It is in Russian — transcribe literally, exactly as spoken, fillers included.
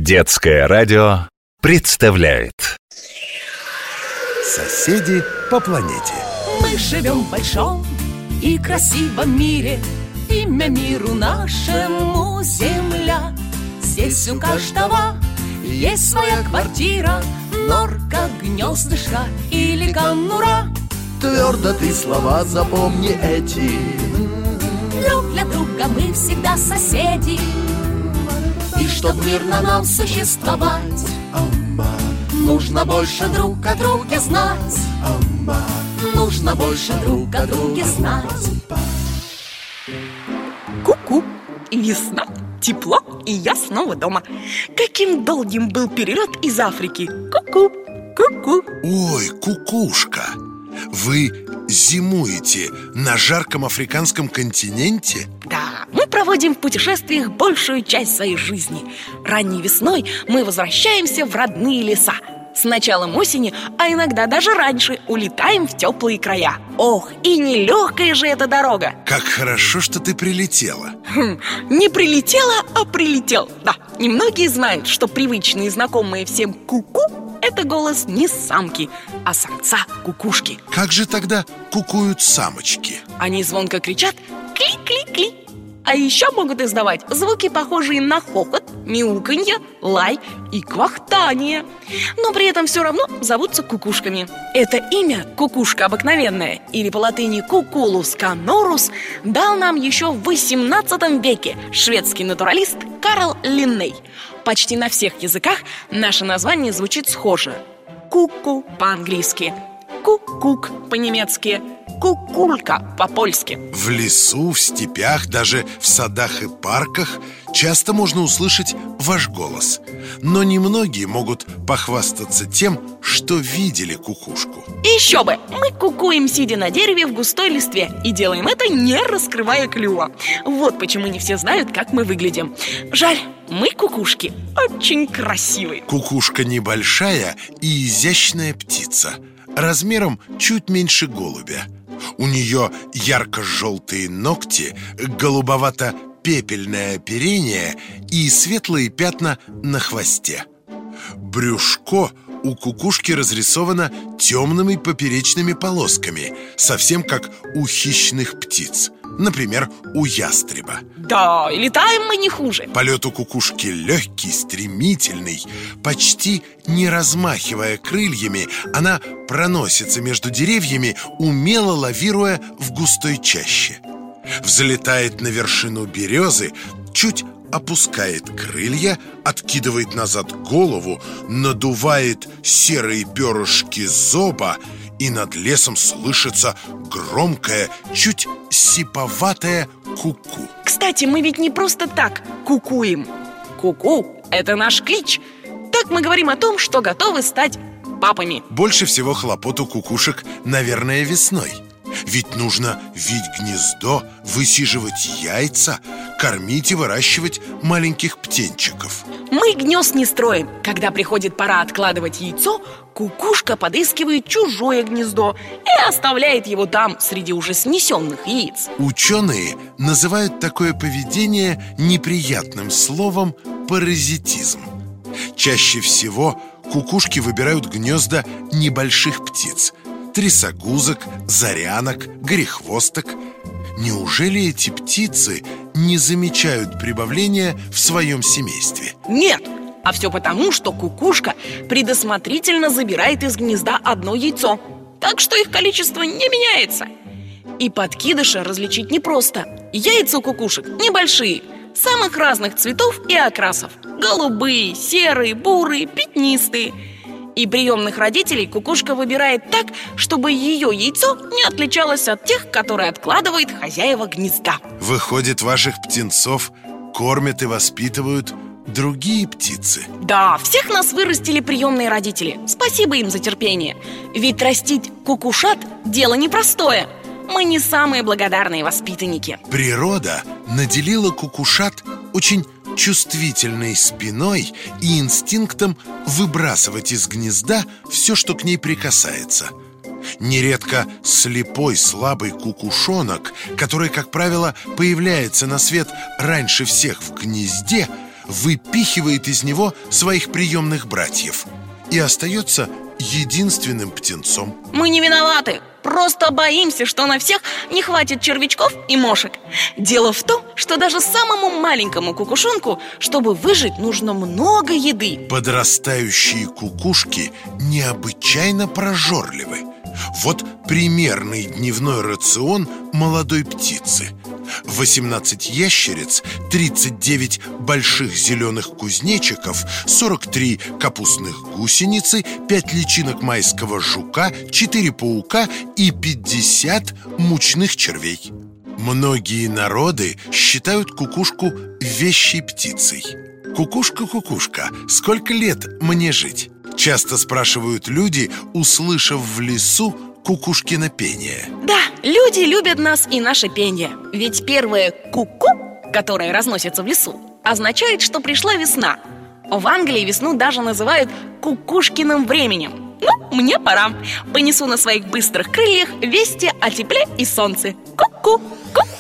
Детское радио представляет Соседи по планете. Мы живем в большом и красивом мире. Имя миру нашему Земля. Здесь у каждого есть своя квартира, норка, гнездышко или конура. Твердо ты слова запомни эти. Друг для друга мы всегда соседи. И чтоб мирно нам существовать, нужно больше друг о друге знать. Нужно больше друг о друге знать. Ку-ку, весна, тепло, и я снова дома. Каким долгим был перелет из Африки. Ку-ку, ку-ку. Ой, кукушка, вы зимуете на жарком африканском континенте? Да, мы проводим в путешествиях большую часть своей жизни. Ранней весной мы возвращаемся в родные леса. С началом осени, а иногда даже раньше, улетаем в теплые края. Ох, и нелегкая же эта дорога. Как хорошо, что ты прилетела. Хм, не прилетела, а прилетел. Да, немногие знают, что привычные и знакомые всем ку-ку — это голос не самки, а самца кукушки. Как же тогда кукуют самочки? Они звонко кричат «кли-кли-кли». А еще могут издавать звуки, похожие на хохот, мяуканье, лай и квахтание. Но при этом все равно зовутся кукушками. Это имя, кукушка обыкновенная, или по латыни кукулус канорус, дал нам еще в восемнадцатом веке шведский натуралист Карл Линней. Почти на всех языках наше название звучит схоже. Ку-ку по-английски, ку-кук по-немецки, кукулька по-польски. В лесу, в степях, даже в садах и парках часто можно услышать ваш голос. Но немногие могут похвастаться тем, что видели кукушку. Еще бы! Мы кукуем, сидя на дереве в густой листве, и делаем это, не раскрывая клюва. Вот почему не все знают, как мы выглядим. Жаль, мы, кукушки, очень красивые. Кукушка небольшая и изящная птица, размером чуть меньше голубя. У нее ярко-желтые ногти, голубовато-пепельное оперение и светлые пятна на хвосте. Брюшко у кукушки разрисовано темными поперечными полосками, совсем как у хищных птиц, например, у ястреба. Да, и летаем мы не хуже. Полет у кукушки легкий, стремительный. Почти не размахивая крыльями, она проносится между деревьями, умело лавируя в густой чаще. Взлетает на вершину березы, чуть опускает крылья, откидывает назад голову, надувает серые перышки зоба, и над лесом слышится громкое, чуть сиповатое ку-ку. Кстати, мы ведь не просто так кукуем. Ку-ку – это наш клич. Так мы говорим о том, что готовы стать папами. Больше всего хлопот у кукушек, наверное, весной. Ведь нужно вить гнездо, высиживать яйца, кормить и выращивать маленьких птенчиков. Мы гнезд не строим. Когда приходит пора откладывать яйцо, кукушка подыскивает чужое гнездо и оставляет его там, среди уже снесенных яиц. Ученые называют такое поведение неприятным словом паразитизм. Чаще всего кукушки выбирают гнезда небольших птиц – трясогузок, зарянок, горехвосток. Неужели эти птицы не замечают прибавления в своем семействе? Нет, а все потому, что кукушка предусмотрительно забирает из гнезда одно яйцо, так что их количество не меняется. И подкидыша различить непросто. Яйца у кукушек небольшие, самых разных цветов и окрасов. Голубые, серые, бурые, пятнистые. И приемных родителей кукушка выбирает так, чтобы ее яйцо не отличалось от тех, которые откладывает хозяева гнезда. Выходит, ваших птенцов кормят и воспитывают другие птицы? Да, всех нас вырастили приемные родители. Спасибо им за терпение. Ведь растить кукушат – дело непростое. Мы не самые благодарные воспитанники. Природа наделила кукушат очень чувствительной спиной и инстинктом выбрасывать из гнезда все, что к ней прикасается. Нередко слепой, слабый кукушонок, который, как правило, появляется на свет раньше всех в гнезде, выпихивает из него своих приемных братьев и остается единственным птенцом. Мы не виноваты, просто боимся, что на всех не хватит червячков и мошек. Дело в том, что даже самому маленькому кукушонку, чтобы выжить, нужно много еды. Подрастающие кукушки необычайно прожорливы. Вот примерный дневной рацион молодой птицы: восемнадцать ящериц, тридцать девять больших зеленых кузнечиков, сорок три капустных гусеницы, пять личинок майского жука, четыре паука и пятьдесят мучных червей. Многие народы считают кукушку вещей птицей. «Кукушка, кукушка, сколько лет мне жить?» Часто спрашивают люди, услышав в лесу кукушкино пение. Да, люди любят нас и наше пение. Ведь первое «ку-ку», которое разносится в лесу, означает, что пришла весна. В Англии весну даже называют кукушкиным временем. Ну, мне пора. Понесу на своих быстрых крыльях вести о тепле и солнце. Ку-ку, ку-ку.